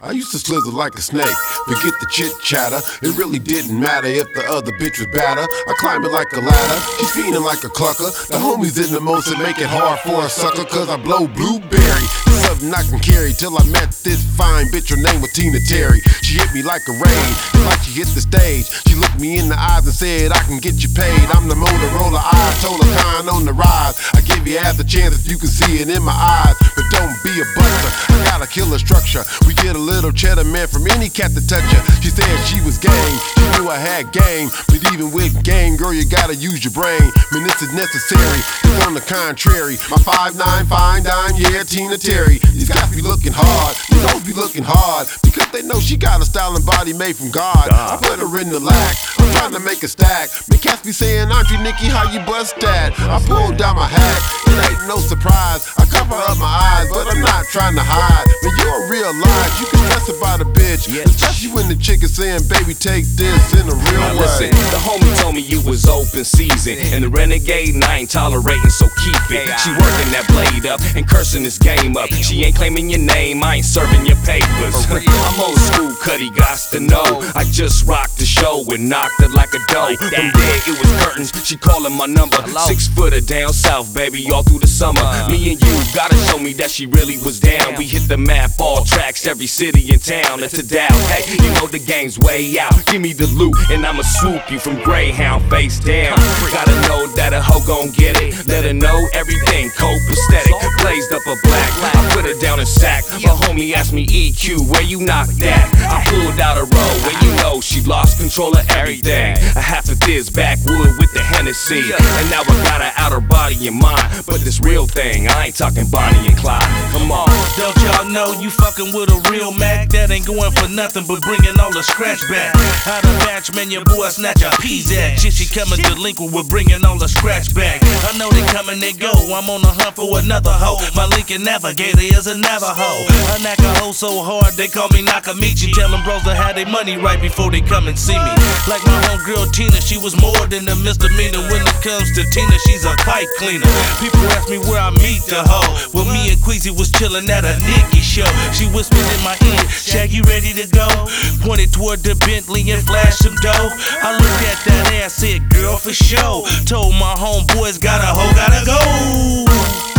I used to slither like a snake, forget the chit chatter. It really didn't matter if the other bitch was badder. I climb it like a ladder, she's feeding like a clucker. The homies in the most that make it hard for a sucker, cause I blow blueberry. It's something I can carry till I met this fine bitch, her name was Tina Terry. She hit me like a rain, it's like she hit the stage. She looked me in the eyes and said, I can get you paid. I'm the Motorola I told her kind on the rise. I give you half the chance if you can see it in my eyes, but don't be a buster, I got a killer structure. We get a little cheddar man from any cat to touch her. She said she was game, she knew I had game, but even with game, girl, you gotta use your brain. Man, this is necessary, cause on the contrary, my 5'9" fine dime, yeah, Tina Terry. These guys be looking hard, these hoes be looking hard, because they know she got a style and body made from God. I put her in the lack, I'm trying to make a stack. Man, cats be saying, Auntie Nikki, how you bust that? I pulled down my hat, it ain't no surprise. I cover up my eyes, but I'm not trying to hide. Man, you don't realize you can stress about a bitch, especially when the chick is saying, baby, take this in a real way. Listen, the homie told me you was open season, and the renegade, and I ain't tolerating, so keep it. She working that blade up and cursing this game up. She ain't claiming your name, I ain't serving your papers. I'm old school, Cuddy gots to know. I just rocked the show and knocked it like a dough. From there it was curtains, she calling my number. 6 footer down south, baby, all through the summer. Me and you gotta show me that she really was down. We hit the map, all tracks, every city in town. It's a doubt, hey, you know the game's way out. Give me the loot and I'ma swoop you from Greyhound face down. Gotta know that a hoe gon' get it. Let her know everything copacetic. Blazed up a black, I put her down in sack. My homie asked me, EQ, where you knock that? I pulled out a roll, and you know she lost control of everything. A half of this backwood with the Hennessy, and now I got her out her body and mind. But this real thing, I ain't talking Bonnie and Clyde. Come on. Don't y'all know you fucking with a real Mac that ain't going for nothing but bringing all the scratch back. Out of batch, man, your boy snatch a peas at. Shit, she coming delinquent with bringing all the scratch back. I know they come and they go, I'm on the hunt for another hoe. My Lincoln Navigator is a Navajo. I knock a hoe so hard they call me Nakamichi. Tell them bros to have their money right before they come and see me. Like my homegirl Tina, she was more than a misdemeanor. When it comes to Tina, she's a pipe cleaner. People ask me where I meet the hoe. Well, me and Queasy was chillin' at a Nicki show. She whispered in my ear, Shaq, you ready to go? Pointed toward the Bentley and flashed some dough. I looked at that ass, said, girl, for sure. Told my homeboys, got a hoe, gotta go.